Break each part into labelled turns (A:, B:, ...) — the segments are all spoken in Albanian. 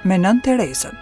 A: me Nën Terezën.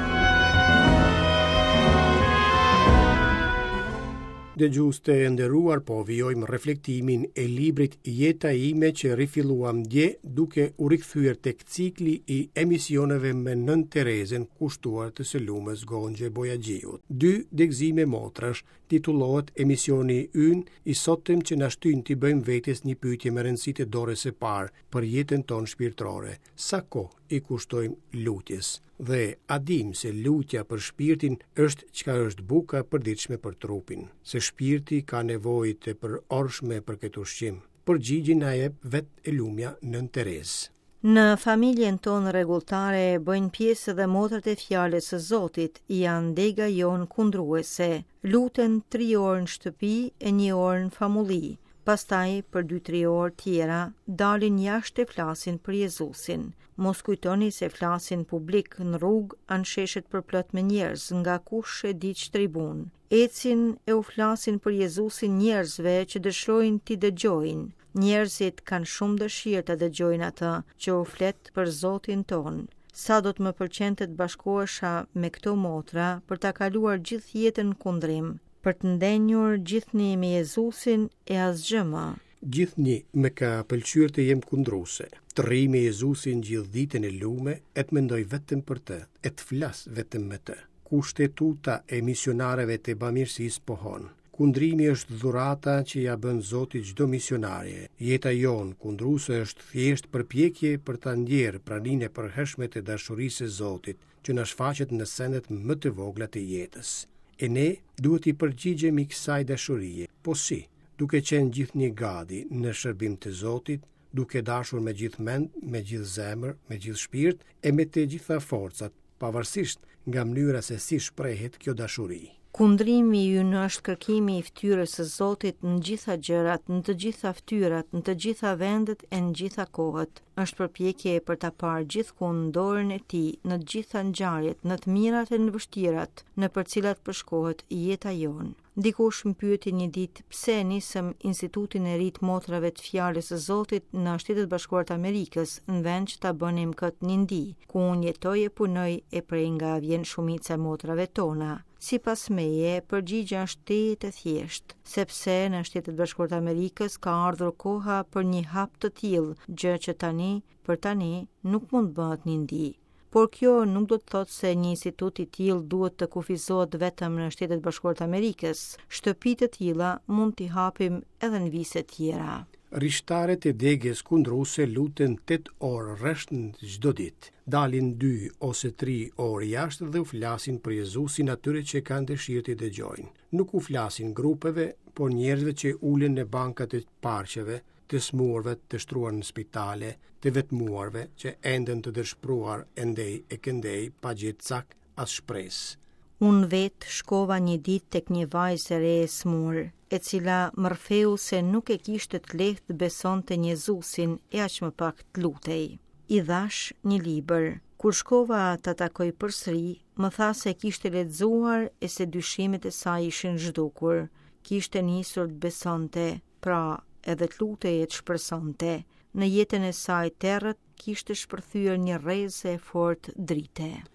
B: Dëgjues e nderuar, po vijojmë reflektimin e librit Jeta ime që rifilluam dje duke u rikthyer tek cikli i emisioneve me Nën Terezën kushtuar të së lumës Gonxhe Bojaxhiut. 2 degëzime motrash titullohet emisioni ynë i sotëm që na shtyn t'i bëjmë vetes një pyetje me rëndësi të dorës së parë për jetën tonë shpirtërore. Sa kohë i kushtojmë lutjes? Dhe a dim se lutja për shpirtin është çka është buka e përditshme për trupin, se shpirti ka nevojë të përorshme për këtë ushqim? Përgjigjen na jep vetë e lumja Nën Terezë.
C: Në familjen tonë rregulltare bëjnë pjesë dhe motrat e fjalës së Zotit, janë dega jonë kundruese. Luten 3 orë në shtëpi e 1 orë në famulli. Pastaj, për 2-3 orë tjera, dalin jashtë e flasin për Jezusin. Mos kujtoni se flasin publik në rrugë, ansheshet përplot me njerëz, nga kush e di ç'tribun. Ecin e u flasin për Jezusin njerëzve që dëshirojnë t'i dëgjojnë. Njerëzit kanë shumë dëshirë të dëgjojnë atë që u flet për Zotin ton. Sa do të më pëlqente të bashkohesha me këto motra për ta kaluar gjithë jetën në kundrim, për të ndenjur gjithnjë me Jezusin e asgjë më.
B: Gjithnjë më ka pëlqyer të jem kundruese. Të rri me Jezusin gjithë ditën e lume, e të mendoj vetëm për të, e të flas vetëm me të. Kushtetuta e misionarëve të bamirësisë pohon. Kundrimi është dhurata që ja bën Zoti çdo misionare. Jeta jon kundruese është thjesht përpjekje për ta ndjerë praninë e përhershme të dashurisë së Zotit, që na shfaqet në sendet më të vogla të jetës. E ne duhet i përgjigjemi kësaj dashurie. Po si? Duke qenë gjithnjë gati në shërbim të Zotit, duke dashur me gjithë mend, me gjithë zemër, me gjithë shpirt e me të gjitha forcat, pavarësisht nga mënyra se si shprehet kjo dashuri.
C: Kundrimi ynë është kërkimi i fytyrës së Zotit në gjitha gjërat, në të gjitha fytyrat, në të gjitha vendet e në gjitha kohët. Është përpjekje për ta parë gjithkund dorën e tij në të gjitha ngjarjet, në të mirat e në vështirat, në për cilat përshkohet jeta jonë. Dikush më pyeti një ditë pse nisëm Institutin e Ri të Motrave të Fjalës së Zotit në Shtetet Bashkuara të Amerikës, në vend që ta bënim këtë një ndi, ku unë jetoj e punoj e prej nga vjen shumica e motrave tona. Sipas meje, përgjigja është e thjeshtë, sepse në Shtetet Bashkuara të Amerikës ka ardhur koha për një hap të tillë, gjë që për tani nuk mund bëhet një ndi. Por kjo nuk do të thotë se një institut i tillë duhet të kufizohet vetëm në Shtetet Bashkuara të Amerikës. Shtëpi të tilla mund t'i hapim edhe në vise tjera.
B: Rishtaret e degës kundruese luten 8 orë rresht çdo ditë. Dalin 2 ose 3 orë jashtë dhe u flasin për Jezusin atyre që kanë dëshirë të dëgjojnë. Nuk u flasin grupeve, por njerëzve që ulen në bankat e parqeve, të smurve të shtruar në spitale, të vetmuarve që enden të dëshpruar endej e këndej pa gjetë cak as shpresë.
C: Unë vetë shkova një ditë tek një vajzë e re e smur, e cila më rrtheu se nuk e kishte të lehtë të besonte në Jezusin e aq më pak të lutej. I dhash një libër. Kur shkova ta takoj përsëri, më tha se kishte lexuar e se dyshimet e saj ishin zhdukur. Kishte nisur të besonte, pra edhe të lutej e të shpresonte. Në jetën e saj terrët kishte shpërthyer një rrezë e fortë drite.